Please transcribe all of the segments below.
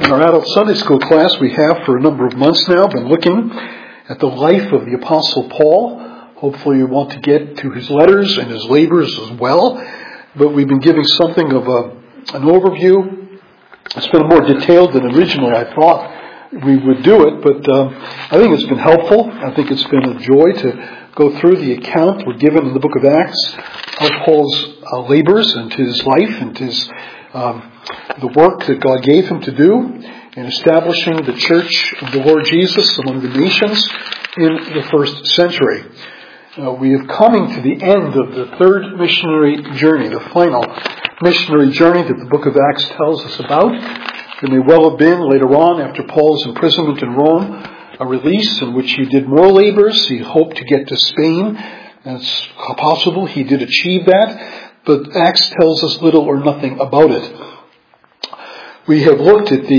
In our adult Sunday school class, we have for a number of months now been looking at the life of the Apostle Paul. Hopefully you want to get to his letters and his labors as well. But we've been giving something of an overview. It's been more detailed than originally I thought we would do it, but I think it's been helpful. I think it's been a joy to go through the account we're given in the book of Acts of Paul's labors and his life and his the work that God gave him to do in establishing the church of the Lord Jesus among the nations in the first century. We are coming to the end of the third missionary journey, the final missionary journey that the book of Acts tells us about. There may well have been later on, after Paul's imprisonment in Rome, a release in which he did more labors. He hoped to get to Spain. It's possible he did achieve that, but Acts tells us little or nothing about it. We have looked at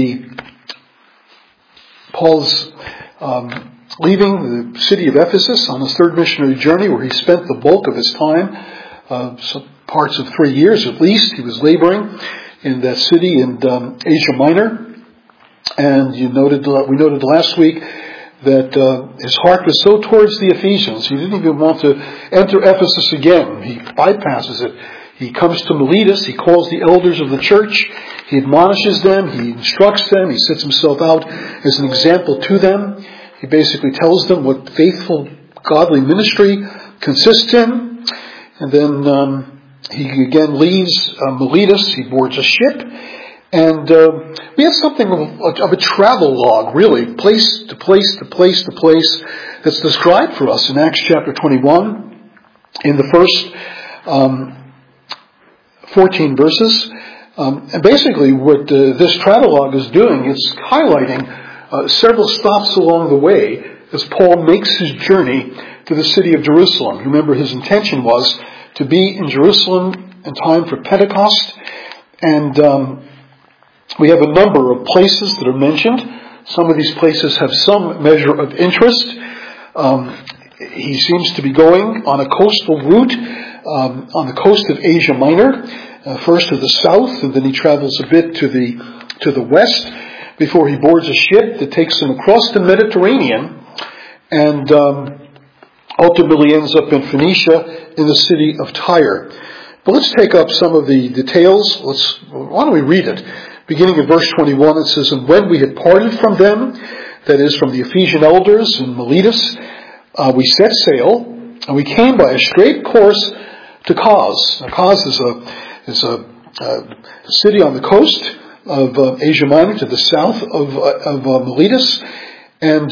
Paul's leaving the city of Ephesus on his third missionary journey, where he spent the bulk of his time, some parts of 3 years at least. He was laboring in that city in Asia Minor, and we noted last week that his heart was so towards the Ephesians, he didn't even want to enter Ephesus again. He bypasses it. He comes to Miletus. He calls the elders of the church. He admonishes them. He instructs them. He sets himself out as an example to them. He basically tells them what faithful, godly ministry consists in. And then he again leaves Miletus. He boards a ship. And we have something of a travel log, really, place to place to place to place, that's described for us in Acts chapter 21 in the first 14 verses. And basically what this travelogue is doing is highlighting several stops along the way as Paul makes his journey to the city of Jerusalem. Remember, his intention was to be in Jerusalem in time for Pentecost. And we have a number of places that are mentioned. Some of these places have some measure of interest. He seems to be going on a coastal route on the coast of Asia Minor, first to the south, and then he travels a bit to the west before he boards a ship that takes him across the Mediterranean and ultimately ends up in Phoenicia in the city of Tyre. But let's take up some of the details. Why don't we read it? Beginning in verse 21, it says, "And when we had parted from them," that is, from the Ephesian elders in Miletus, "we set sail, and we came by a straight course to Cos." Now, Cos is a city on the coast of Asia Minor to the south of Miletus, and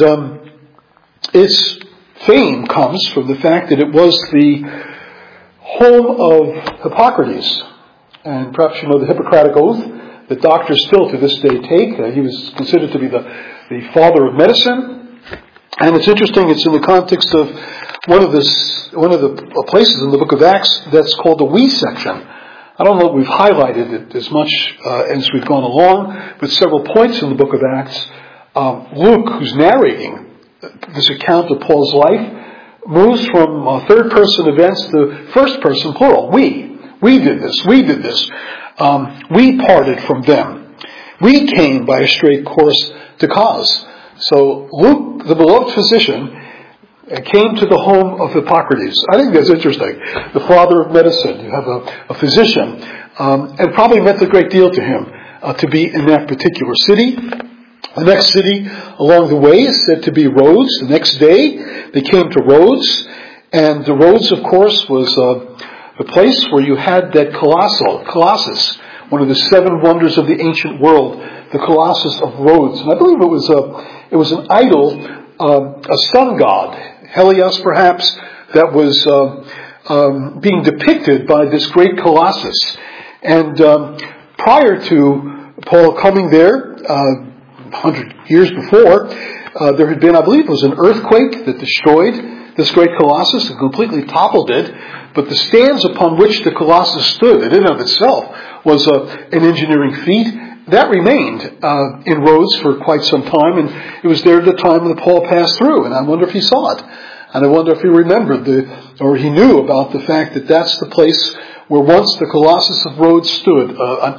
its fame comes from the fact that it was the home of Hippocrates. And perhaps you know the Hippocratic Oath that doctors still to this day take. He was considered to be the father of medicine. And it's interesting, it's in the context of one of the places in the book of Acts that's called the we section. I don't know if we've highlighted it as much as we've gone along, but several points in the book of Acts, Luke, who's narrating this account of Paul's life, moves from third-person events to first-person plural. We did this. We did this. We parted from them. We came by a straight course to Cos. So Luke, the beloved physician, came to the home of Hippocrates. I think that's interesting. The father of medicine. You have a physician. And probably meant a great deal to him to be in that particular city. The next city along the way is said to be Rhodes. The next day they came to Rhodes. And the Rhodes, of course, was the place where you had that Colossus, one of the seven wonders of the ancient world, the Colossus of Rhodes. And I believe it was an idol, a sun god, Helios perhaps, that was being depicted by this great Colossus. And prior to Paul coming there, 100 years before, there had been, I believe it was an earthquake that destroyed this great Colossus and completely toppled it. But the stands upon which the Colossus stood, in and of itself, was an engineering feat. That remained in Rhodes for quite some time, and it was there at the time that Paul passed through. And I wonder if he saw it. And I wonder if he remembered or he knew about the fact that that's the place where once the Colossus of Rhodes stood,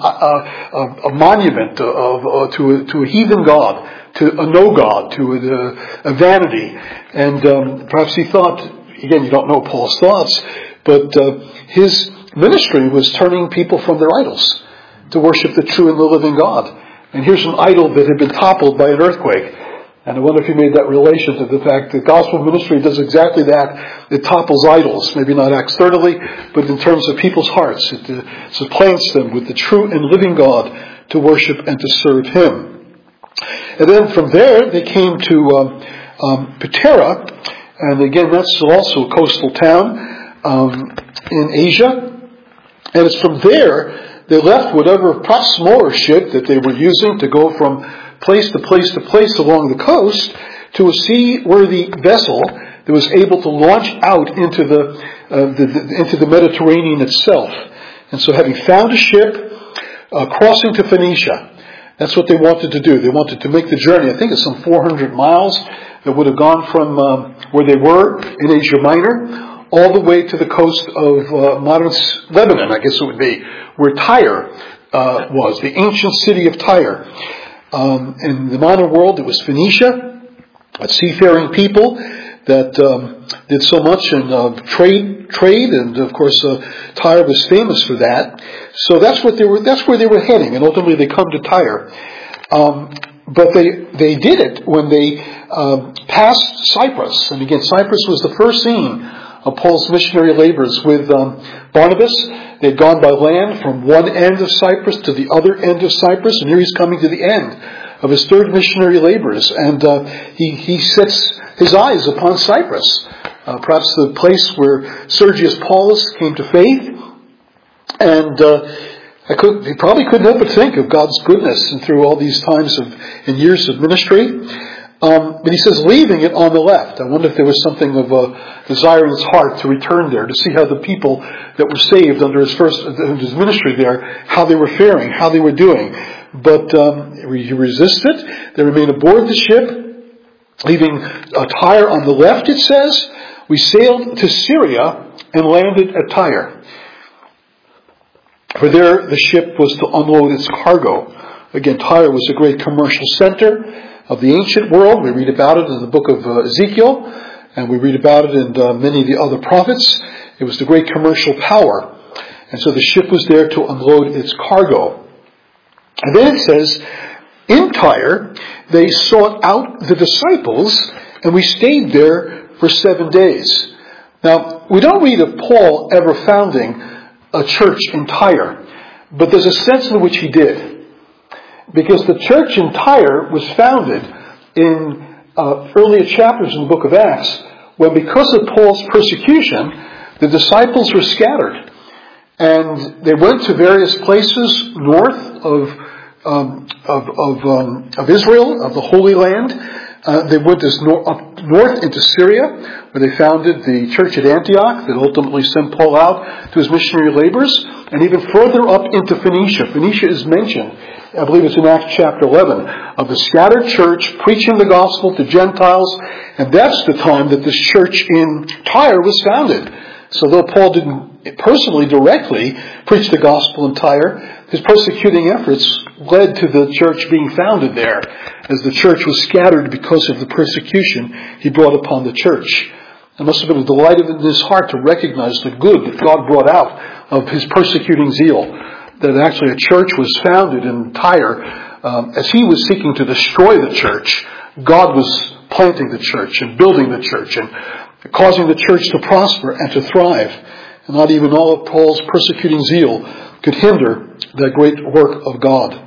a monument to a heathen god, to a no god, to a vanity. And perhaps he thought, again, you don't know Paul's thoughts, but his ministry was turning people from their idols to worship the true and the living God. And here's an idol that had been toppled by an earthquake. And I wonder if he made that relation to the fact that gospel ministry does exactly that. It topples idols, maybe not externally, but in terms of people's hearts. It supplants them with the true and living God to worship and to serve Him. And then from there, they came to Patara, and again, that's also a coastal town in Asia. And it's from there they left whatever perhaps smaller ship that they were using to go from place to place to place along the coast to a seaworthy vessel that was able to launch out into the Mediterranean itself. And so, having found a ship crossing to Phoenicia, that's what they wanted to do. They wanted to make the journey. I think it's some 400 miles that would have gone from where they were in Asia Minor all the way to the coast of modern Lebanon, I guess it would be, where Tyre was, the ancient city of Tyre. In the modern world, it was Phoenicia, a seafaring people that did so much in trade, and of course Tyre was famous for that. So that's where they were heading, and ultimately they come to Tyre. But they did it when they passed Cyprus, and again, Cyprus was the first scene of Paul's missionary labors with Barnabas. They had gone by land from one end of Cyprus to the other end of Cyprus, and here he's coming to the end of his third missionary labors, and he sets his eyes upon Cyprus, perhaps the place where Sergius Paulus came to faith, and he probably couldn't help but think of God's goodness and through all these times and years of ministry. But he says, leaving it on the left. I wonder if there was something of a desire in his heart to return there, to see how the people that were saved under his ministry there, how they were faring, how they were doing. But he resisted. They remained aboard the ship, leaving Tyre on the left, it says. We sailed to Syria and landed at Tyre. For there the ship was to unload its cargo. Again, Tyre was a great commercial center of the ancient world. We read about it in the book of Ezekiel, and we read about it in many of the other prophets. It was the great commercial power. And so the ship was there to unload its cargo. And then it says, in Tyre, they sought out the disciples, and we stayed there for 7 days. Now, we don't read of Paul ever founding a church in Tyre, but there's a sense in which he did. Because the church in Tyre was founded in earlier chapters in the book of Acts, when because of Paul's persecution, the disciples were scattered. And they went to various places north of Israel, of the Holy Land. They went up north into Syria, where they founded the church at Antioch that ultimately sent Paul out to his missionary labors, and even further up into Phoenicia. Phoenicia is mentioned, I believe it's in Acts chapter 11, of the scattered church preaching the gospel to Gentiles, and that's the time that this church in Tyre was founded. So though Paul didn't personally directly preach the gospel in Tyre, his persecuting efforts led to the church being founded there, as the church was scattered because of the persecution he brought upon the church. It must have been a delight in his heart to recognize the good that God brought out of his persecuting zeal, that actually a church was founded in Tyre. As he was seeking to destroy the church, God was planting the church and building the church and causing the church to prosper and to thrive. And not even all of Paul's persecuting zeal could hinder that great work of God.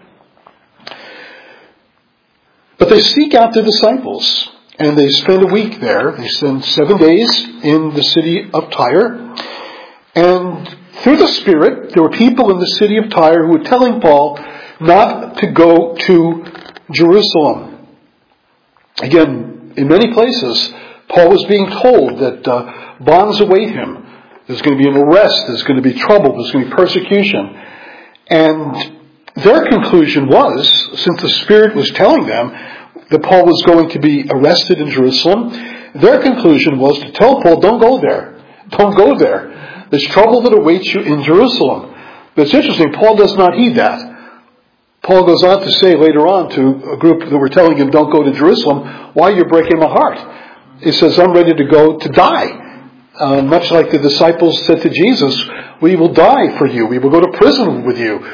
But they seek out the disciples, and they spend a week there. They spend 7 days in the city of Tyre. And through the Spirit, there were people in the city of Tyre who were telling Paul not to go to Jerusalem. Again, in many places, Paul was being told that bonds await him. There's going to be an arrest. There's going to be trouble. There's going to be persecution. And their conclusion was, since the Spirit was telling them that Paul was going to be arrested in Jerusalem, their conclusion was to tell Paul, don't go there. Don't go there. there's trouble that awaits you in Jerusalem. But it's interesting, Paul does not heed that. Paul goes on to say later on to a group that were telling him, don't go to Jerusalem, why are you breaking my heart? He says, I'm ready to go to die. Much like the disciples said to Jesus, we will die for you. We will go to prison with you.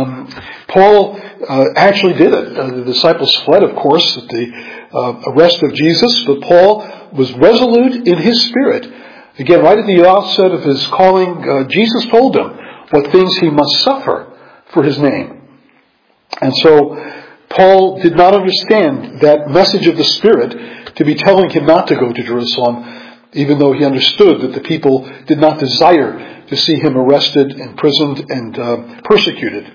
Paul actually did it. The disciples fled, of course, at the arrest of Jesus, but Paul was resolute in his spirit. Again, right at the outset of his calling, Jesus told him what things he must suffer for his name. And so Paul did not understand that message of the Spirit to be telling him not to go to Jerusalem, even though he understood that the people did not desire to see him arrested, imprisoned, and persecuted.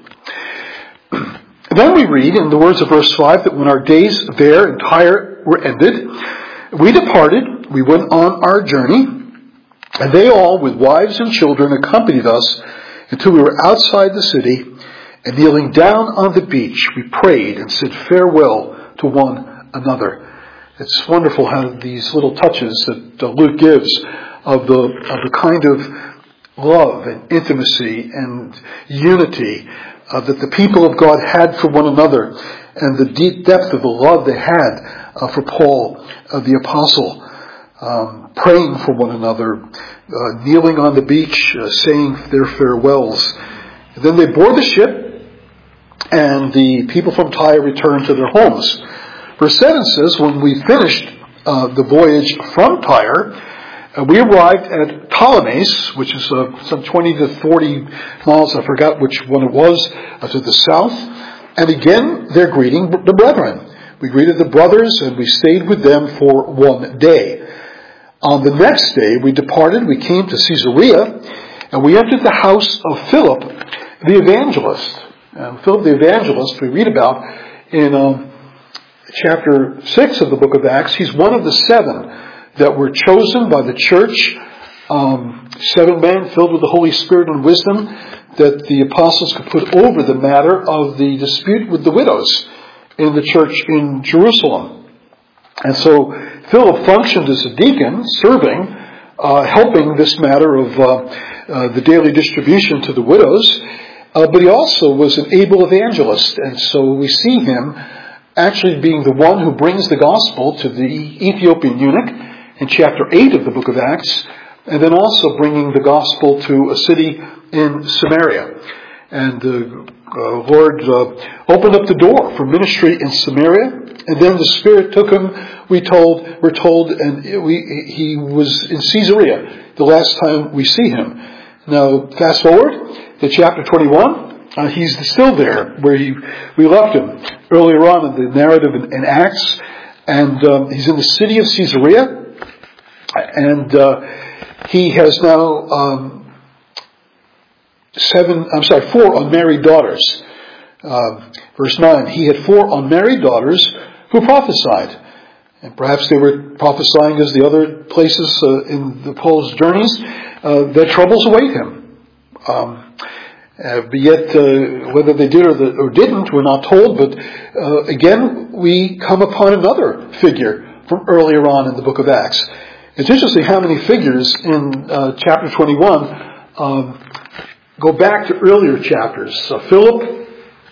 Then we read in the words of verse 5 that when our days there in Tyre were ended, we departed, we went on our journey, and they all, with wives and children, accompanied us until we were outside the city. And kneeling down on the beach, we prayed and said farewell to one another. It's wonderful how these little touches that Luke gives of the kind of love and intimacy and unity that the people of God had for one another, and the deep depth of the love they had for Paul, the apostle, praying for one another, kneeling on the beach, saying their farewells. And then they board the ship, and the people from Tyre returned to their homes. Verse 7 says, when we finished the voyage from Tyre, we arrived at Ptolemais, which is some 20 to 40 miles, I forgot which one it was, to the south. And again, they're greeting the brethren. We greeted the brothers, and we stayed with them for one day. On the next day, we departed, we came to Caesarea, and we entered the house of Philip, the evangelist. Philip the evangelist, we read about in chapter 6 of the book of Acts. He's one of the 7 that were chosen by the church, 7 men filled with the Holy Spirit and wisdom, that the apostles could put over the matter of the dispute with the widows in the church in Jerusalem. And so Philip functioned as a deacon, serving, helping this matter of the daily distribution to the widows. But he also was an able evangelist, and so we see him actually being the one who brings the gospel to the Ethiopian eunuch in chapter 8 of the book of Acts, and then also bringing the gospel to a city in Samaria. And the Lord opened up the door for ministry in Samaria, and then the Spirit took him, we're told, and he was in Caesarea the last time we see him. Now, fast forward to chapter 21. He's still there where we left him earlier on in the narrative in Acts, and he's in the city of Caesarea, and he has now 4 unmarried daughters. Verse 9, he had 4 unmarried daughters who prophesied. And perhaps they were prophesying as the other places in the Paul's journeys, that troubles await him. But yet, whether they did or didn't, we're not told. But again, we come upon another figure from earlier on in the book of Acts. It's interesting how many figures in chapter 21 go back to earlier chapters. Philip,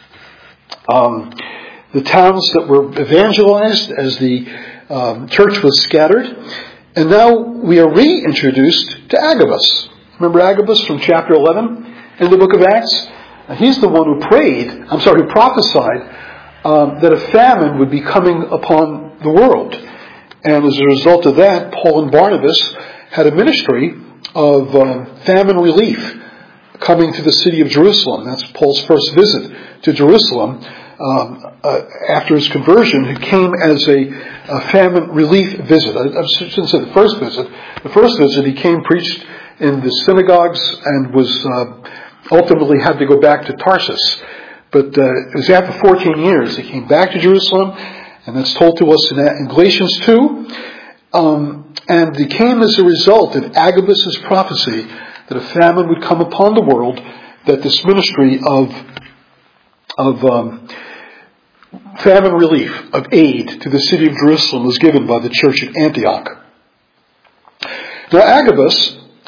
the towns that were evangelized as the church was scattered, and now we are reintroduced to Agabus. Remember Agabus from chapter 11 in the book of Acts? He's the one who prophesied that a famine would be coming upon the world. And as a result of that, Paul and Barnabas had a ministry of famine relief coming to the city of Jerusalem. That's Paul's first visit to Jerusalem after his conversion. He came as a famine relief visit. I shouldn't say the first visit. The first visit he came, preached in the synagogues, and was ultimately had to go back to Tarsus. But it was after 14 years he came back to Jerusalem, and that's told to us in Galatians 2. And it came as a result of Agabus' prophecy that a famine would come upon the world, that this ministry of famine relief, of aid to the city of Jerusalem was given by the church at Antioch. Now Agabus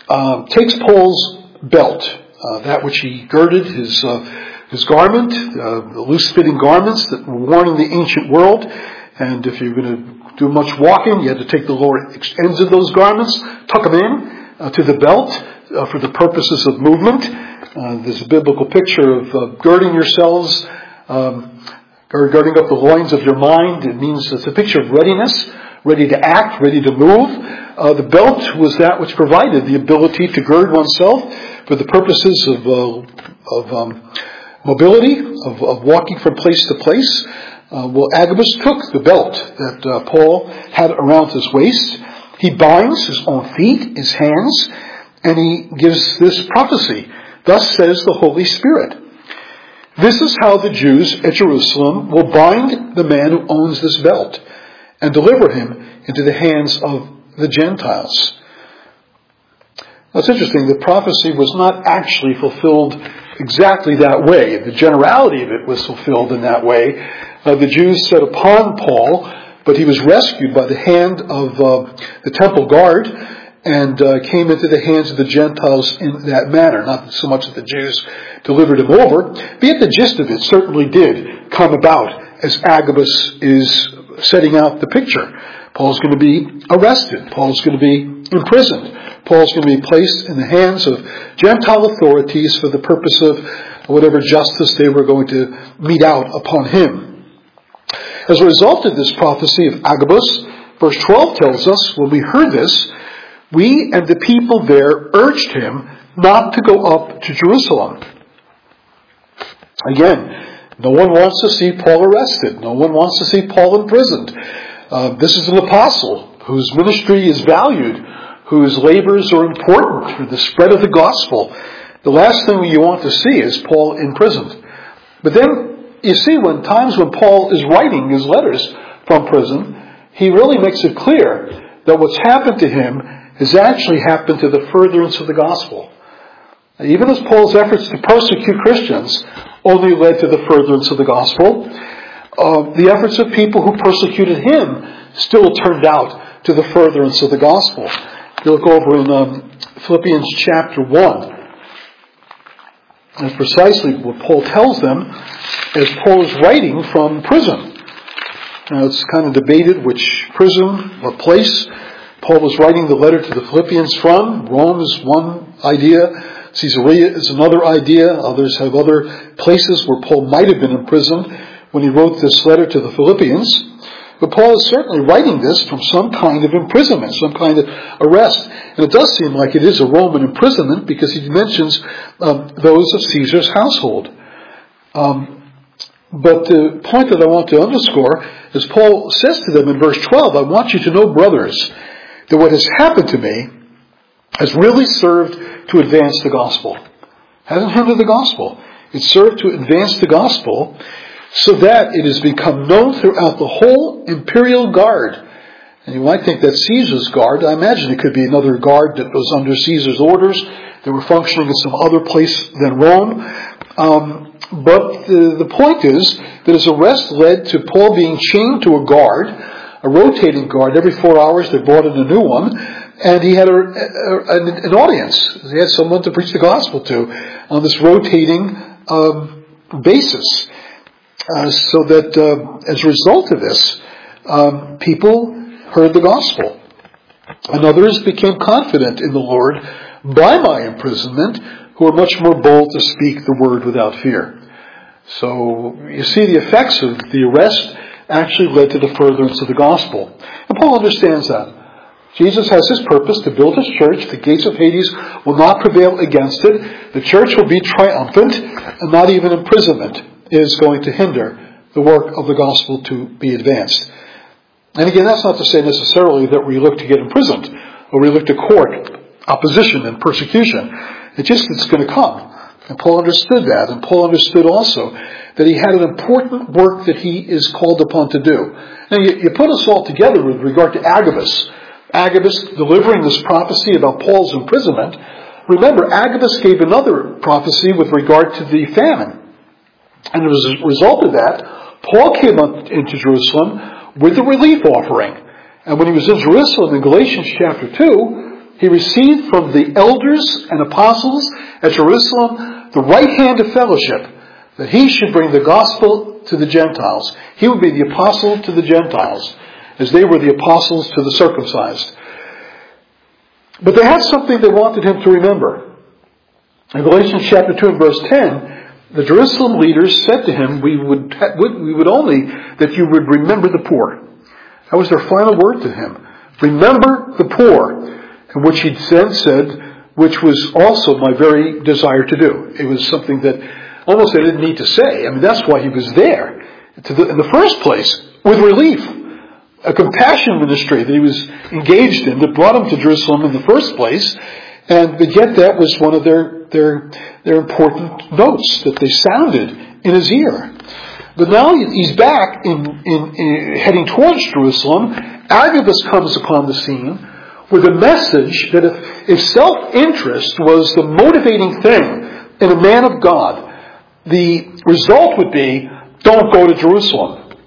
takes Paul's belt, that which he girded his garment, the loose-fitting garments that were worn in the ancient world. And if you're going to do much walking, you had to take the lower ends of those garments, tuck them in to the belt for the purposes of movement. There's a biblical picture of girding yourselves, girding up the loins of your mind. It means it's a picture of readiness, ready to act, ready to move. The belt was that which provided the ability to gird oneself for the purposes of mobility, of walking from place to place. Agabus took the belt that Paul had around his waist. He binds his own feet, his hands, and he gives this prophecy. Thus says the Holy Spirit. This is how the Jews at Jerusalem will bind the man who owns this belt and deliver him into the hands of the Gentiles. Now, it's interesting. The prophecy was not actually fulfilled exactly that way. The generality of it was fulfilled in that way. The Jews set upon Paul, but he was rescued by the hand of the temple guard and came into the hands of the Gentiles in that manner. Not so much that the Jews delivered him over, but yet the gist of it certainly did come about as Agabus is setting out the picture. Paul's going to be arrested. Paul's going to be imprisoned. Paul's going to be placed in the hands of Gentile authorities for the purpose of whatever justice they were going to mete out upon him. As a result of this prophecy of Agabus, verse 12 tells us, when we heard this, we and the people there urged him not to go up to Jerusalem. Again, no one wants to see Paul arrested. No one wants to see Paul imprisoned. This is an apostle whose ministry is valued, whose labors are important for the spread of the gospel. The last thing you want to see is Paul imprisoned. But then, you see, when Paul is writing his letters from prison, he really makes it clear that what's happened to him has actually happened to the furtherance of the gospel. Even as Paul's efforts to persecute Christians only led to the furtherance of the gospel, the efforts of people who persecuted him still turned out to the furtherance of the gospel. You look over in Philippians chapter 1. That's precisely what Paul tells them as Paul is writing from prison. Now, it's kind of debated which prison or place Paul was writing the letter to the Philippians from. Rome is one idea. Caesarea is another idea. Others have other places where Paul might have been imprisoned when he wrote this letter to the Philippians. But Paul is certainly writing this from some kind of imprisonment, some kind of arrest. And it does seem like it is a Roman imprisonment because he mentions those of Caesar's household. But the point that I want to underscore is Paul says to them in verse 12, I want you to know, brothers, that what has happened to me has really served to advance the gospel. It hasn't hindered the gospel. It served to advance the gospel so that it has become known throughout the whole imperial guard. And you might think that's Caesar's guard. I imagine it could be another guard that was under Caesar's orders. They were functioning in some other place than Rome. But the point is that his arrest led to Paul being chained to a guard, a rotating guard. Every 4 hours they brought in a new one. And he had an audience. He had someone to preach the gospel to on this rotating basis. So that as a result of this, people heard the gospel. And others became confident in the Lord by my imprisonment, who are much more bold to speak the word without fear. So you see the effects of the arrest actually led to the furtherance of the gospel. And Paul understands that. Jesus has his purpose to build his church. The gates of Hades will not prevail against it. The church will be triumphant, and not even imprisonment is going to hinder the work of the gospel to be advanced. And again, that's not to say necessarily that we look to get imprisoned or we look to court opposition and persecution. It's just it's going to come. And Paul understood that. And Paul understood also that he had an important work that he is called upon to do. Now, you put us all together with regard to Agabus. Agabus delivering this prophecy about Paul's imprisonment. Remember, Agabus gave another prophecy with regard to the famine. And as a result of that, Paul came up into Jerusalem with a relief offering. And when he was in Jerusalem in Galatians chapter 2, he received from the elders and apostles at Jerusalem the right hand of fellowship, that he should bring the gospel to the Gentiles. He would be the apostle to the Gentiles, as they were the apostles to the circumcised. But they had something they wanted him to remember. In Galatians chapter 2 and verse 10, the Jerusalem leaders said to him, we would only that you would remember the poor. That was their final word to him. Remember the poor. And which he then said, which was also my very desire to do. It was something that almost I didn't need to say. I mean, that's why he was there. In the first place, with relief. A compassion ministry that he was engaged in that brought him to Jerusalem in the first place. And yet that was one of their important notes that they sounded in his ear. But now he's back in heading towards Jerusalem. Agabus comes upon the scene with a message that if self-interest was the motivating thing in a man of God, the result would be, don't go to Jerusalem.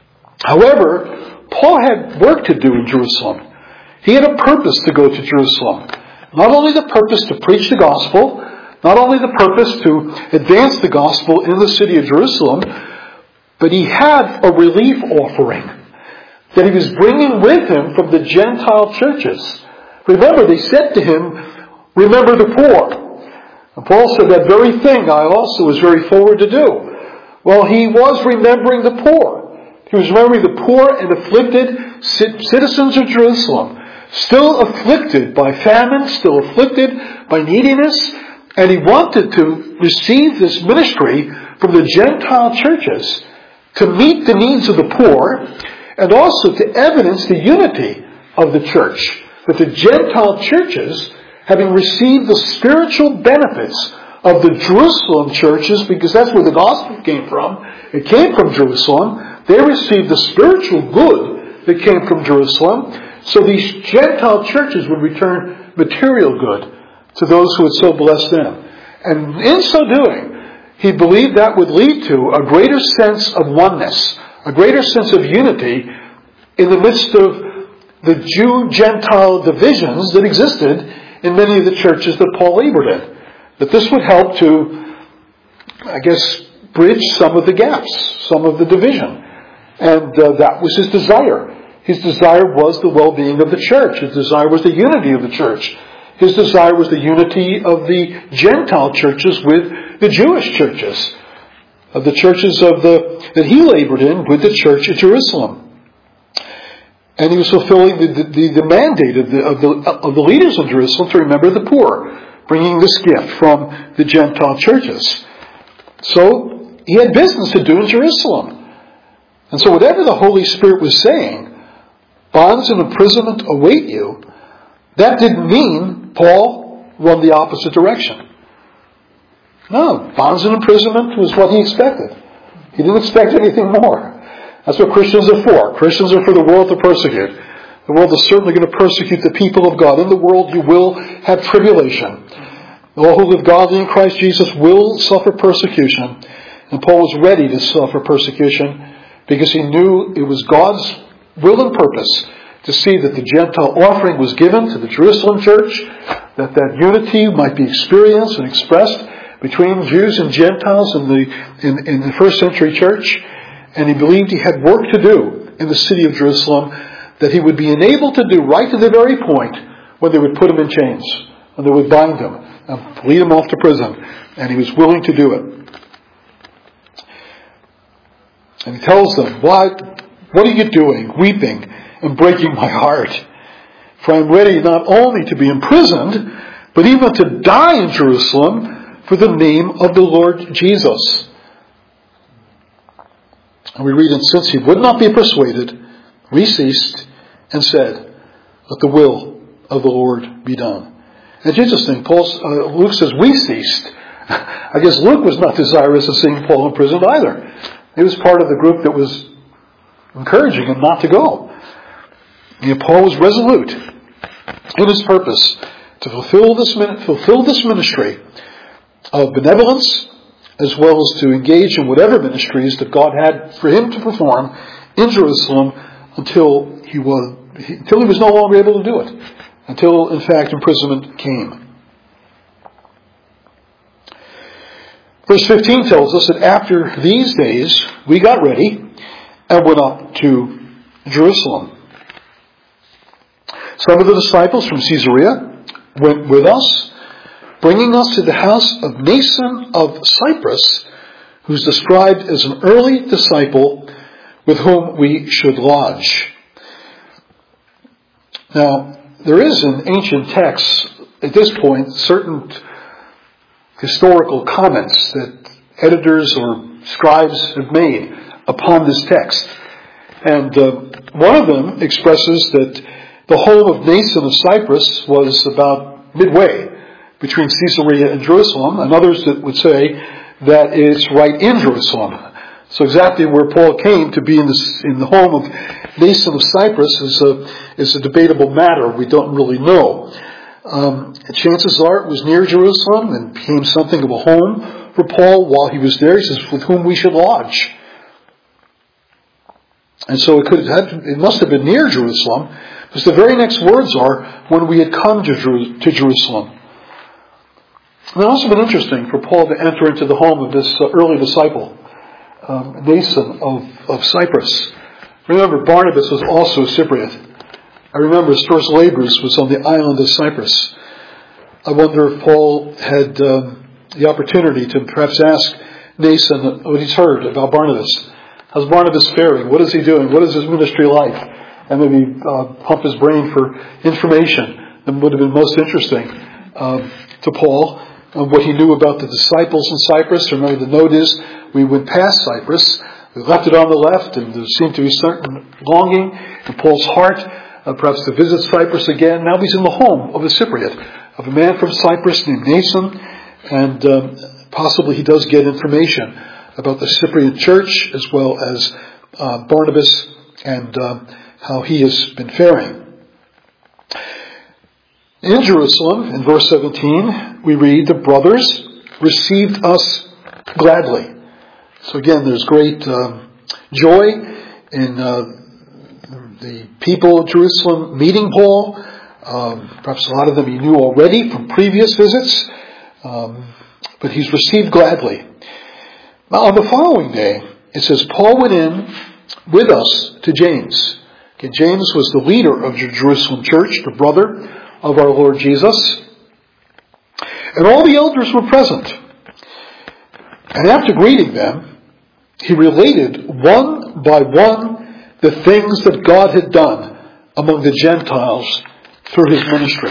However, Paul had work to do in Jerusalem. He had a purpose to go to Jerusalem. Not only the purpose to preach the gospel, not only the purpose to advance the gospel in the city of Jerusalem, but he had a relief offering that he was bringing with him from the Gentile churches. Remember, they said to him, remember the poor. And Paul said, that very thing I also was very forward to do. Well, he was remembering the poor. He was remembering the poor and afflicted citizens of Jerusalem, still afflicted by famine, still afflicted by neediness, and he wanted to receive this ministry from the Gentile churches to meet the needs of the poor and also to evidence the unity of the church. That the Gentile churches, having received the spiritual benefits of the Jerusalem churches, because that's where the gospel came from, it came from Jerusalem, they received the spiritual good that came from Jerusalem, so these Gentile churches would return material good to those who had so blessed them. And in so doing, he believed that would lead to a greater sense of oneness, a greater sense of unity in the midst of the Jew-Gentile divisions that existed in many of the churches that Paul labored in. That this would help to, bridge some of the gaps, some of the division. And that was his desire. His desire was the well-being of the church. His desire was the unity of the church. His desire was the unity of the Gentile churches with the Jewish churches, of the churches that he labored in with the church at Jerusalem. And he was fulfilling the mandate of the leaders of Jerusalem to remember the poor, bringing this gift from the Gentile churches. So he had business to do in Jerusalem. And so whatever the Holy Spirit was saying, bonds and imprisonment await you, that didn't mean Paul run the opposite direction. No, bonds and imprisonment was what he expected. He didn't expect anything more. That's what Christians are for. Christians are for the world to persecute. The world is certainly going to persecute the people of God. In the world you will have tribulation. All who live godly in Christ Jesus will suffer persecution. And Paul was ready to suffer persecution because he knew it was God's will and purpose to see that the Gentile offering was given to the Jerusalem church, that unity might be experienced and expressed between Jews and Gentiles in the first century church. And he believed he had work to do in the city of Jerusalem that he would be enabled to do right to the very point when they would put him in chains, when they would bind him and lead him off to prison. And he was willing to do it. And he tells them, what are you doing, weeping and breaking my heart? For I am ready not only to be imprisoned, but even to die in Jerusalem for the name of the Lord Jesus. And we read, and since he would not be persuaded, we ceased and said, let the will of the Lord be done. And it's interesting, Luke says we ceased. I guess Luke was not desirous of seeing Paul in prison either. He was part of the group that was encouraging him not to go. And Paul was resolute in his purpose to fulfill this ministry of benevolence, as well as to engage in whatever ministries that God had for him to perform in Jerusalem until he was no longer able to do it. until, in fact, imprisonment came. Verse 15 tells us that after these days, we got ready and went up to Jerusalem. Some of the disciples from Caesarea went with us, bringing us to the house of Mnason of Cyprus, who's described as an early disciple with whom we should lodge. Now, there is in ancient texts, at this point, certain historical comments that editors or scribes have made upon this text. And one of them expresses that the home of Mnason of Cyprus was about midway between Caesarea and Jerusalem, and others that would say that it's right in Jerusalem. So exactly where Paul came to be in the home of Mnason of Cyprus is a debatable matter. We don't really know. Chances are it was near Jerusalem and became something of a home for Paul while he was there. He says, with whom we should lodge. And so it must have been near Jerusalem, because the very next words are, when we had come to Jerusalem. And it's also been interesting for Paul to enter into the home of this early disciple, Mnason of Cyprus. Remember, Barnabas was also a Cypriot. I remember his first labors was on the island of Cyprus. I wonder if Paul had the opportunity to perhaps ask Mnason what he's heard about Barnabas. How's Barnabas faring? What is he doing? What is his ministry like? And maybe pump his brain for information that would have been most interesting to Paul. What he knew about the disciples in Cyprus. Remember, the note is, we went past Cyprus, we left it on the left, and there seemed to be certain longing in Paul's heart, perhaps to visit Cyprus again. Now he's in the home of a Cypriot, of a man from Cyprus named Mnason, and possibly he does get information about the Cypriot church, as well as Barnabas, and how he has been faring. In Jerusalem, in verse 17, we read, the brothers received us gladly. So again, there's great joy in the people of Jerusalem meeting Paul. Perhaps a lot of them he knew already from previous visits, but he's received gladly. Now, on the following day, it says, Paul went in with us to James. Okay, James was the leader of the Jerusalem church, the brother of our Lord Jesus. And all the elders were present. And after greeting them, he related one by one the things that God had done among the Gentiles through his ministry.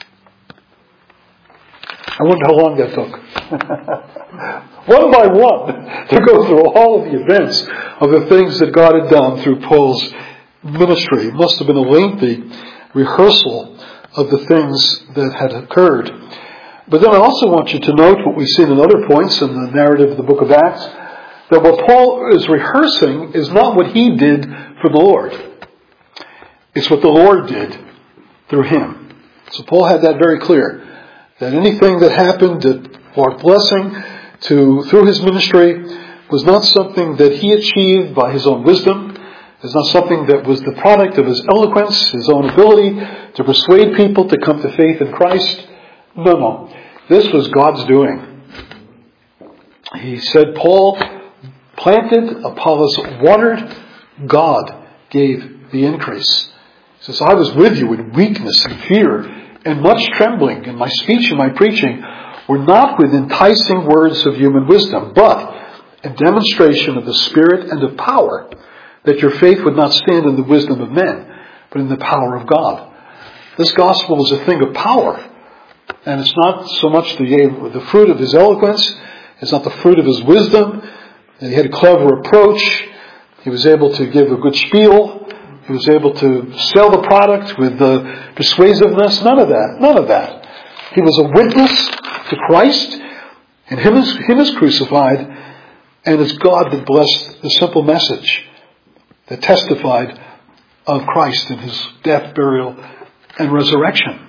I wonder how long that took. One by one, to go through all of the events of the things that God had done through Paul's ministry. It must have been a lengthy rehearsal of the things that had occurred. But then I also want you to note what we've seen in other points in the narrative of the book of Acts, that what Paul is rehearsing is not what he did for the Lord. It's what the Lord did through him. So Paul had that very clear, that anything that happened that brought blessing through his ministry was not something that he achieved by his own wisdom. It's not something that was the product of his eloquence, his own ability to persuade people to come to faith in Christ. No. This was God's doing. He said, Paul planted, Apollos watered, God gave the increase. He says, I was with you in weakness and fear and much trembling, and my speech and my preaching were not with enticing words of human wisdom, but a demonstration of the Spirit and of power, that your faith would not stand in the wisdom of men, but in the power of God. This gospel is a thing of power. And it's not so much the fruit of his eloquence. It's not the fruit of his wisdom. He had a clever approach. He was able to give a good spiel. He was able to sell the product with persuasiveness. None of that. He was a witness to Christ, and him is crucified, and it's God that blessed the simple message that testified of Christ in his death, burial, and resurrection.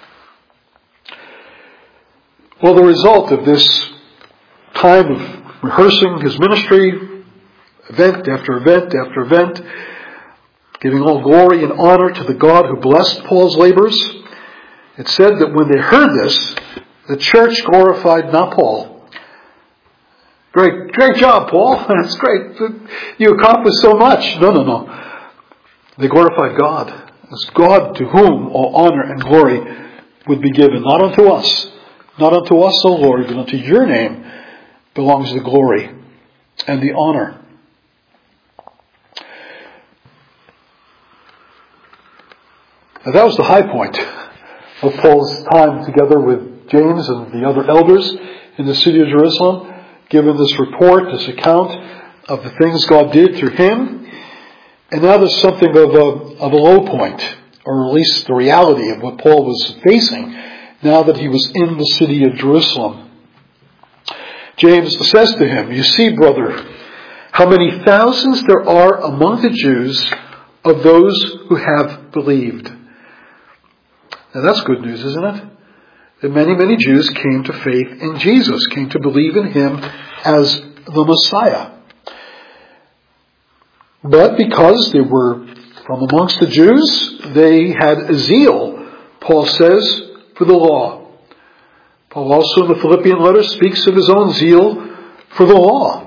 Well, the result of this time of rehearsing his ministry, event after event after event, giving all glory and honor to the God who blessed Paul's labors, It said that when they heard this, the church glorified not Paul. Great job, Paul. That's great. You accomplished so much. No. They glorified God. It's God to whom all honor and glory would be given. Not unto us. Not unto us, O Lord, but unto your name belongs the glory and the honor. Now that was the high point of Paul's time together with James and the other elders in the city of Jerusalem, given this report, this account of the things God did through him. And now there's something of a low point, or at least the reality of what Paul was facing now that he was in the city of Jerusalem. James says to him, "You see, brother, how many thousands there are among the Jews of those who have believed." Now that's good news, isn't it? That many Jews came to faith in Jesus, came to believe in him as the Messiah. But because they were from amongst the Jews, they had a zeal, Paul says, for the law. Paul also in the Philippian letter speaks of his own zeal for the law.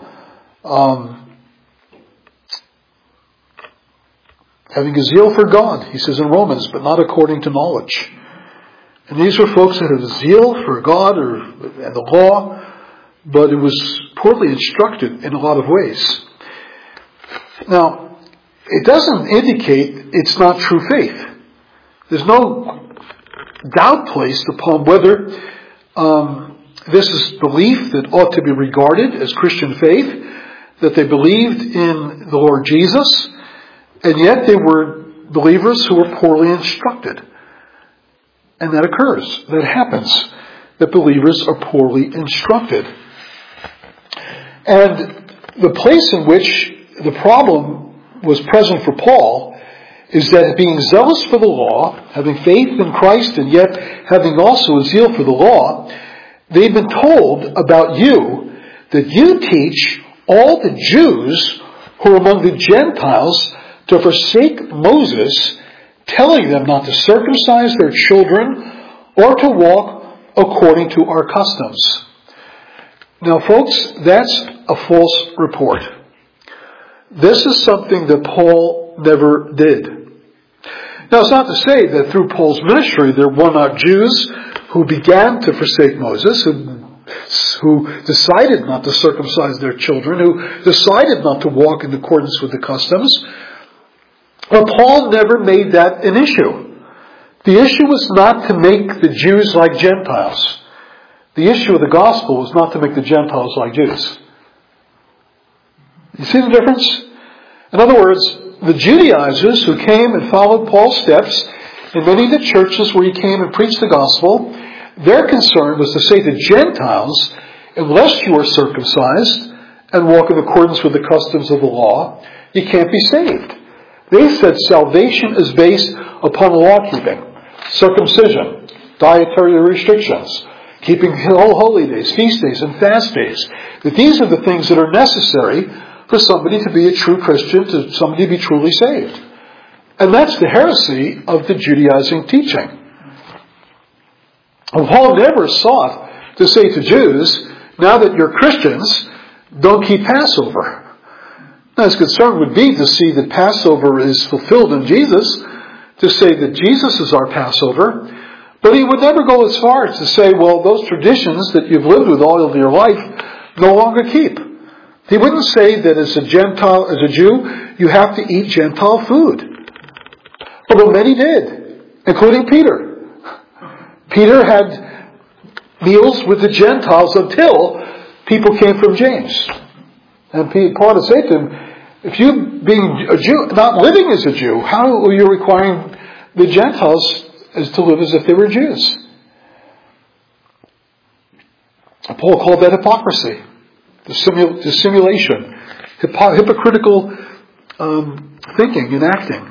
Having a zeal for God, he says in Romans, but not according to knowledge. And these were folks that had a zeal for God and the law, but it was poorly instructed in a lot of ways. Now, it doesn't indicate it's not true faith. There's no doubt placed upon whether this is belief that ought to be regarded as Christian faith, that they believed in the Lord Jesus, and yet they were believers who were poorly instructed. And that occurs. That happens. That believers are poorly instructed. And the place in which the problem was present for Paul is that being zealous for the law, having faith in Christ and yet having also a zeal for the law, they've been told about you that you teach all the Jews who are among the Gentiles to forsake Moses, telling them not to circumcise their children or to walk according to our customs. Now, folks, that's a false report. This is something that Paul never did. Now, it's not to say that through Paul's ministry there were not Jews who began to forsake Moses, who decided not to circumcise their children, who decided not to walk in accordance with the customs. But Paul never made that an issue. The issue was not to make the Jews like Gentiles. The issue of the gospel was not to make the Gentiles like Jews. You see the difference? In other words, the Judaizers who came and followed Paul's steps in many of the churches where he came and preached the gospel, their concern was to say to Gentiles, unless you are circumcised and walk in accordance with the customs of the law, you can't be saved. They said salvation is based upon law-keeping, circumcision, dietary restrictions, keeping holy days, feast days, and fast days. That these are the things that are necessary for somebody to be a true Christian, to somebody to be truly saved. And that's the heresy of the Judaizing teaching. And Paul never sought to say to Jews, now that you're Christians, don't keep Passover. Now, his concern would be to see that Passover is fulfilled in Jesus, to say that Jesus is our Passover, but he would never go as far as to say, well, those traditions that you've lived with all of your life no longer keep. He wouldn't say that as a Gentile, as a Jew, you have to eat Gentile food. Although many did, including Peter. Peter had meals with the Gentiles until people came from James. And Paul would say to him, if you, being a Jew, not living as a Jew, how are you requiring the Gentiles as to live as if they were Jews? Paul called that hypocrisy, dissimulation, hypocritical thinking and acting.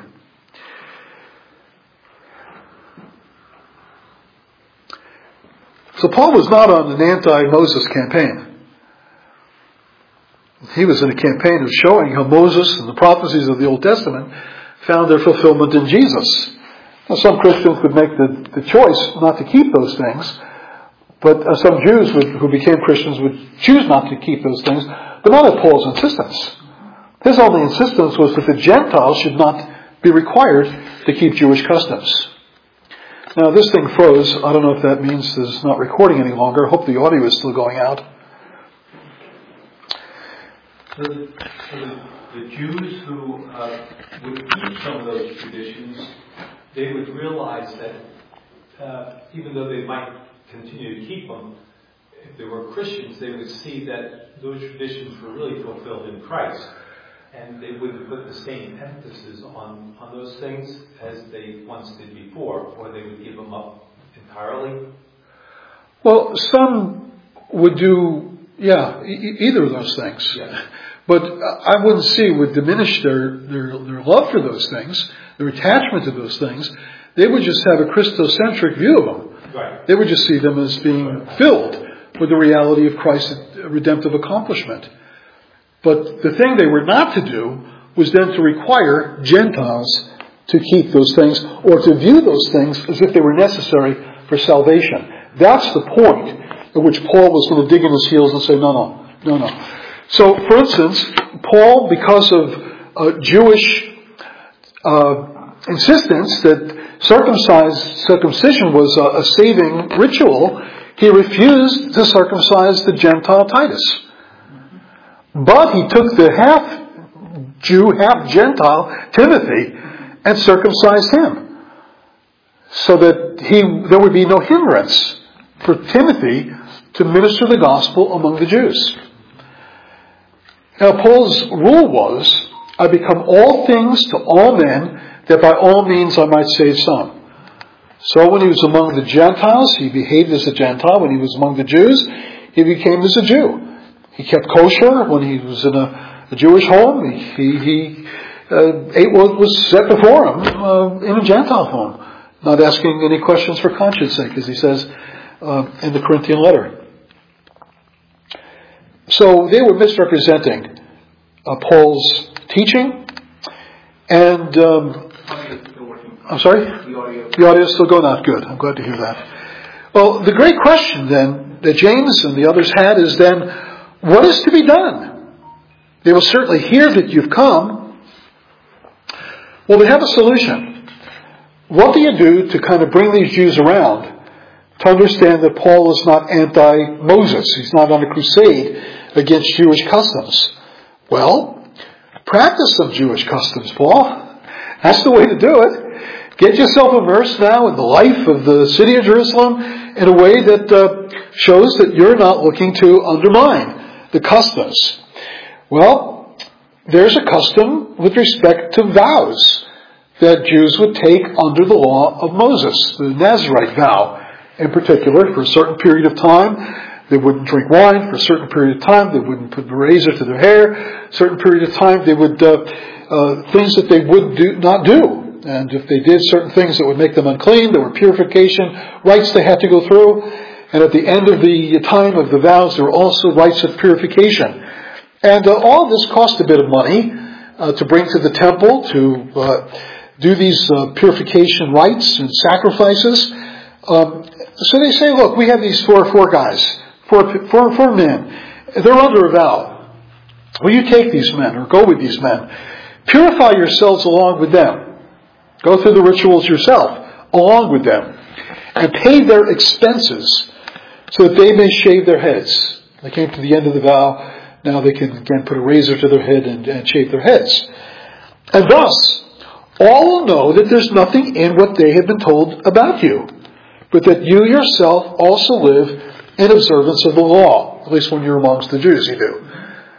So Paul was not on an anti-Moses campaign. He was in a campaign of showing how Moses and the prophecies of the Old Testament found their fulfillment in Jesus. Now, some Christians would make the choice not to keep those things, but some Jews who became Christians would choose not to keep those things, but not at Paul's insistence. His only insistence was that the Gentiles should not be required to keep Jewish customs. Now, this thing froze. I don't know if that means it's not recording any longer. I hope the audio is still going out. So the Jews who would keep some of those traditions, they would realize that even though they might continue to keep them, if they were Christians, they would see that those traditions were really fulfilled in Christ. And they wouldn't put the same emphasis on those things as they once did before, or they would give them up entirely. Well, some would do, either of those things. Yeah. But I wouldn't see it would diminish their love for those things, their attachment to those things. They would just have a Christocentric view of them. Right. They would just see them as being filled with the reality of Christ's redemptive accomplishment. But the thing they were not to do was then to require Gentiles to keep those things or to view those things as if they were necessary for salvation. That's the point at which Paul was going to dig in his heels and say, no. So, for instance, Paul, because of Jewish insistence that circumcision was a saving ritual, he refused to circumcise the Gentile Titus. But he took the half-Jew, half-Gentile Timothy and circumcised him, so that there would be no hindrance for Timothy to minister the gospel among the Jews. Now, Paul's rule was, I become all things to all men, that by all means I might save some. So when he was among the Gentiles, he behaved as a Gentile. When he was among the Jews, he became as a Jew. He kept kosher when he was in a Jewish home. He ate what was set before him in a Gentile home, not asking any questions for conscience sake, as he says in the Corinthian letter. So they were misrepresenting Paul's teaching, and I'm sorry? The audio is still going out. Good. I'm glad to hear that. Well, the great question then that James and the others had is then, what is to be done? They will certainly hear that you've come. Well, they have a solution. What do you do to kind of bring these Jews around to understand that Paul is not anti-Moses? He's not on a crusade against Jewish customs. Well, practice some Jewish customs, Paul. That's the way to do it. Get yourself immersed now in the life of the city of Jerusalem in a way that shows that you're not looking to undermine the customs. Well, there's a custom with respect to vows that Jews would take under the law of Moses, the Nazirite vow in particular. For a certain period of time, they wouldn't drink wine. For a certain period of time, they wouldn't put a razor to their hair. A certain period of time, they would things that they would not do. And if they did certain things that would make them unclean, there were purification rites they had to go through. And at the end of the time of the vows, there were also rites of purification. And all of this cost a bit of money to bring to the temple, to do these purification rites and sacrifices. So they say, look, we have these four guys, four men. They're under a vow. Will you take these men or go with these men? Purify yourselves along with them. Go through the rituals yourself along with them. And pay their expenses so that they may shave their heads. They came to the end of the vow. Now they can again put a razor to their head and shave their heads. And thus, all will know that there's nothing in what they have been told about you, but that you yourself also live in observance of the law. At least when you're amongst the Jews, you do.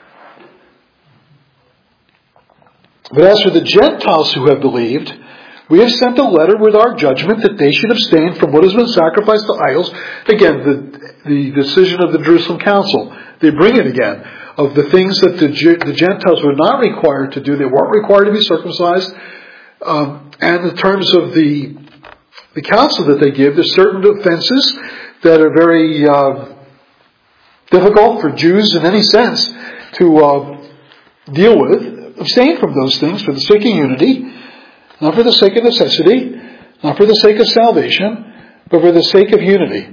But as for the Gentiles who have believed, we have sent a letter with our judgment that they should abstain from what has been sacrificed to idols. Again, the decision of the Jerusalem Council. They bring it again. Of the things that the Gentiles were not required to do. They weren't required to be circumcised. And in terms of the counsel that they give, there's certain offenses that are very difficult for Jews in any sense to deal with. Abstain from those things for the sake of unity, not for the sake of necessity. Not for the sake of salvation, but for the sake of unity.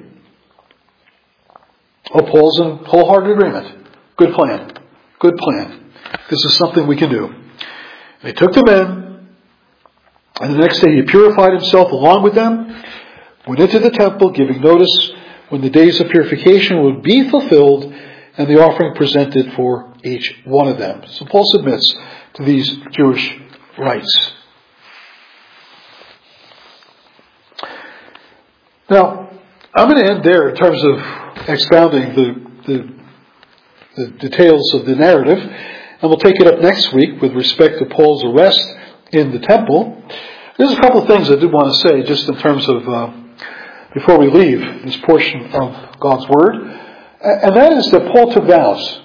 Oh, Paul's in wholehearted agreement. Good plan. Good plan. This is something we can do. And he took the men, and the next day he purified himself along with them, went into the temple, giving notice when the days of purification would be fulfilled, and the offering presented for each one of them. So Paul submits to these Jewish rites. Now, I'm going to end there in terms of expounding the details of the narrative, and we'll take it up next week with respect to Paul's arrest in the temple. There's a couple of things I did want to say just in terms of, before we leave this portion of God's Word, and that is that Paul took vows.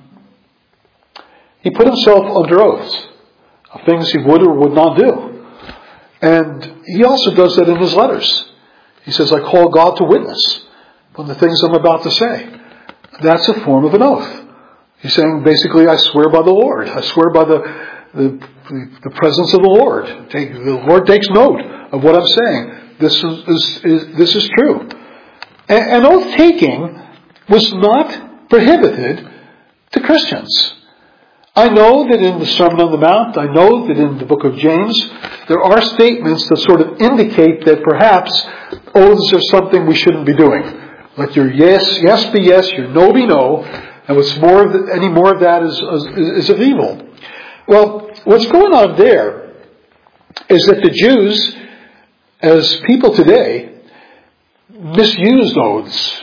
He put himself under oaths of things he would or would not do. And he also does that in his letters. He says, I call God to witness on the things I'm about to say. That's a form of an oath. He's saying, basically, I swear by the Lord. I swear by the presence of the Lord. The Lord takes note of what I'm saying. This is true. And oath-taking was not prohibited to Christians. I know that in the Sermon on the Mount, I know that in the book of James, there are statements that sort of indicate that perhaps oaths are something we shouldn't be doing. Let your yes be yes, your no be no, and any more of that is of evil. Well, what's going on there is that the Jews, as people today, misused oaths.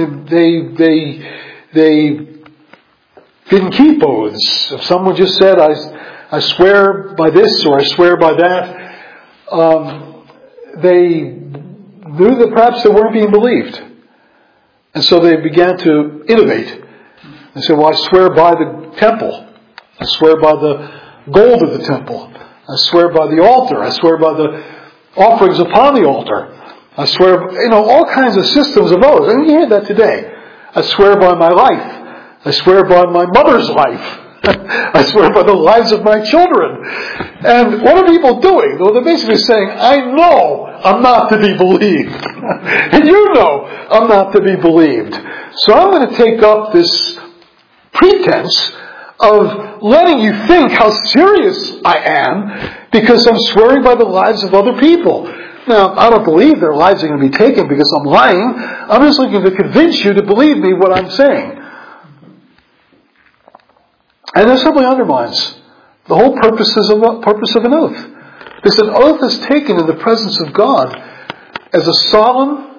They didn't keep oaths. If someone just said, I swear by this or I swear by that, they knew that perhaps they weren't being believed. And so they began to innovate. They said, well, I swear by the temple. I swear by the gold of the temple. I swear by the altar. I swear by the offerings upon the altar. I swear, all kinds of systems of oaths. And you hear that today. I swear by my life. I swear by my mother's life. I swear by the lives of my children. And what are people doing? Well, they're basically saying, I know I'm not to be believed. And you know I'm not to be believed. So I'm going to take up this pretense of letting you think how serious I am because I'm swearing by the lives of other people. Now, I don't believe their lives are going to be taken because I'm lying. I'm just looking to convince you to believe me what I'm saying. And that simply undermines the whole purpose of an oath. Because an oath is taken in the presence of God as a solemn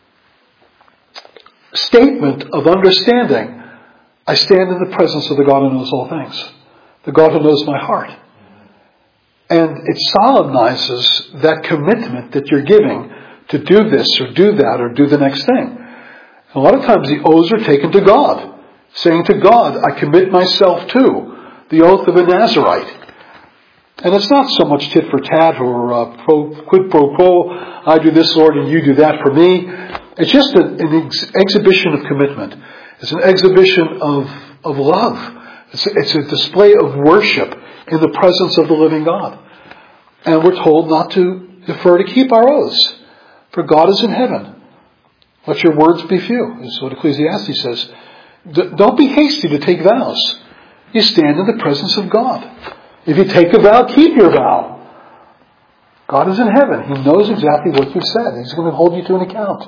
statement of understanding. I stand in the presence of the God who knows all things. The God who knows my heart. And it solemnizes that commitment that you're giving to do this or do that or do the next thing. A lot of times the oaths are taken to God. Saying to God, I commit myself to the oath of a Nazirite. And it's not so much tit for tat or quid pro quo, I do this, Lord, and you do that for me. It's just an exhibition of commitment. It's an exhibition of love. It's a display of worship in the presence of the living God. And we're told not to defer to keep our oaths, for God is in heaven. Let your words be few. This is what Ecclesiastes says. Don't be hasty to take vows. You stand in the presence of God. If you take a vow, keep your vow. God is in heaven. He knows exactly what you've said. He's going to hold you to an account.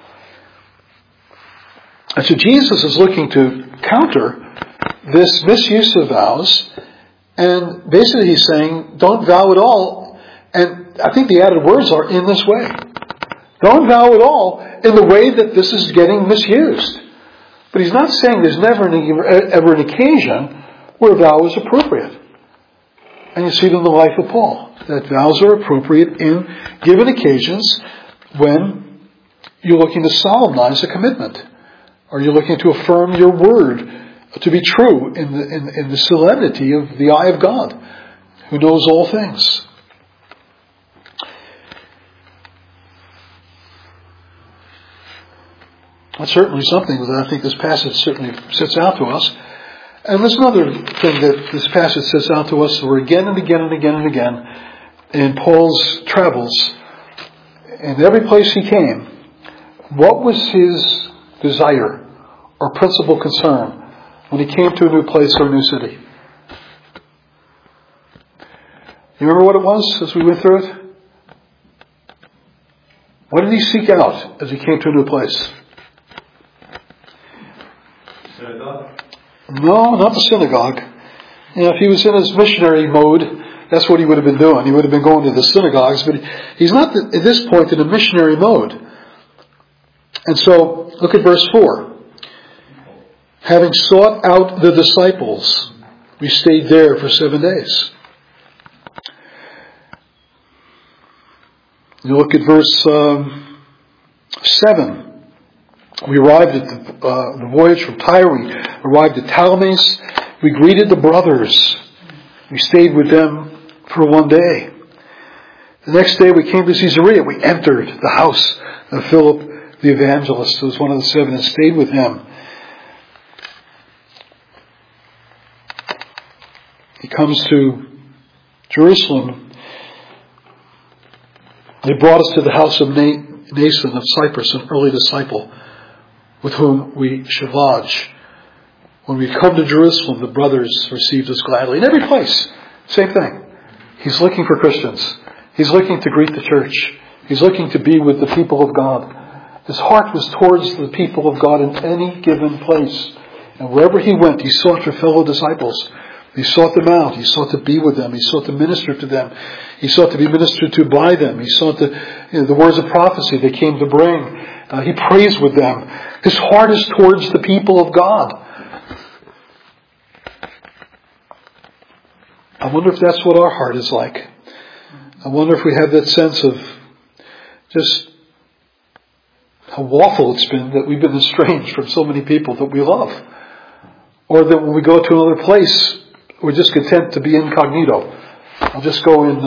And so Jesus is looking to counter this misuse of vows. And basically he's saying, don't vow at all. And I think the added words are in this way. Don't vow at all in the way that this is getting misused. But he's not saying there's never ever an occasion where a vow is appropriate. And you see it in the life of Paul, that vows are appropriate in given occasions when you're looking to solemnize a commitment, or you're looking to affirm your word to be true in the solemnity of the eye of God, who knows all things. That's certainly something that I think this passage certainly sets out to us. And there's another thing that this passage sets out to us where again and again and again and again in Paul's travels And every place he came, what was his desire or principal concern when he came to a new place or a new city? You remember what it was as we went through it? What did he seek out as he came to a new place? Synagogue? No, not the synagogue. If he was in his missionary mode, that's what he would have been doing. He would have been going to the synagogues, but he's not at this point in a missionary mode. And so, look at verse 4. Having sought out the disciples, we stayed there for 7 days. You look at verse 7. We arrived at the voyage from Tyre. We arrived at Ptolemais. We greeted the brothers. We stayed with them for 1 day. The next day we came to Caesarea. We entered the house of Philip the evangelist, who was one of the 7, and stayed with him. He comes to Jerusalem. They brought us to the house of Nason of Cyprus, an early disciple, with whom we should lodge. When we come to Jerusalem, the brothers received us gladly. In every place, same thing. He's looking for Christians. He's looking to greet the church. He's looking to be with the people of God. His heart was towards the people of God in any given place. And wherever he went, he sought for fellow disciples. He sought them out. He sought to be with them. He sought to minister to them. He sought to be ministered to by them. He sought the words of prophecy they came to bring. He prays with them. His heart is towards the people of God. I wonder if that's what our heart is like. I wonder if we have that sense of just how awful it's been that we've been estranged from so many people that we love. Or that when we go to another place, we're just content to be incognito. I'll just go in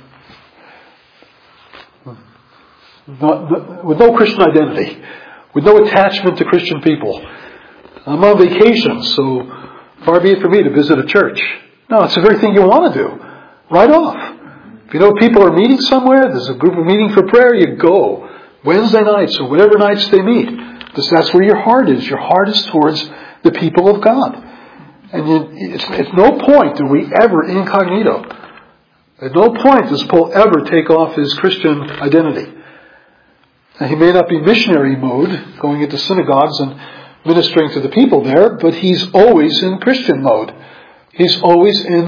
with no Christian identity, with no attachment to Christian people. I'm on vacation, so far be it for me to visit a church. No, it's the very thing you want to do. Right off. If you know people are meeting somewhere, there's a group of meeting for prayer, you go. Wednesday nights or whatever nights they meet. Because that's where your heart is. Your heart is towards the people of God. And it's no point do we ever incognito. At no point does Paul ever take off his Christian identity. Now, he may not be missionary mode, going into synagogues and ministering to the people there, but he's always in Christian mode. He's always in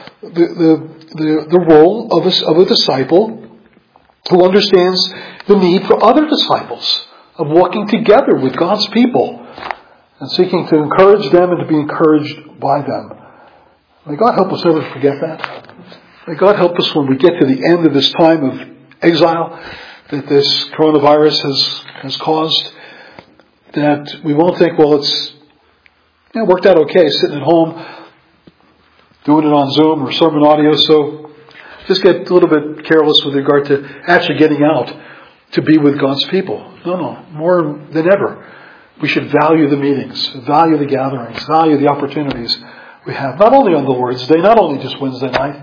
the role of a disciple who understands the need for other disciples, of walking together with God's people and seeking to encourage them and to be encouraged by them. May God help us never forget that. May God help us when we get to the end of this time of exile that this coronavirus has caused, that we won't think, well, it's worked out okay sitting at home, doing it on Zoom or sermon audio, so just get a little bit careless with regard to actually getting out to be with God's people. No, more than ever, we should value the meetings, value the gatherings, value the opportunities we have, not only on the Lord's Day, not only just Wednesday night,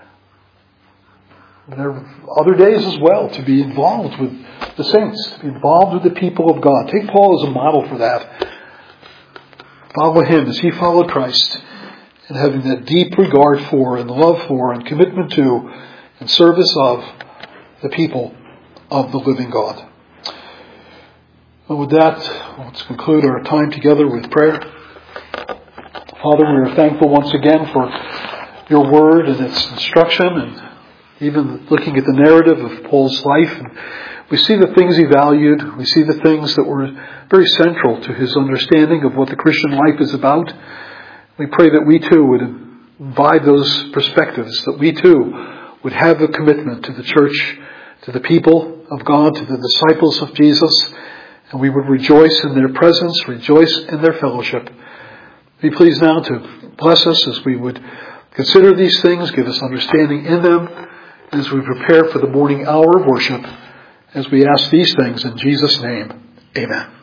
but other days as well, to be involved with the saints, to be involved with the people of God. Take Paul as a model for that. Follow him as he followed Christ, and having that deep regard for and love for and commitment to and service of the people of the living God. Well, with that, let's conclude our time together with prayer. Father, we are thankful once again for your word and its instruction, and even looking at the narrative of Paul's life. And we see the things he valued. We see the things that were very central to his understanding of what the Christian life is about. We pray that we too would imbibe those perspectives, that we too would have a commitment to the church, to the people of God, to the disciples of Jesus, and we would rejoice in their presence, rejoice in their fellowship. Be pleased now to bless us as we would consider these things, give us understanding in them, as we prepare for the morning hour of worship, as we ask these things in Jesus' name. Amen.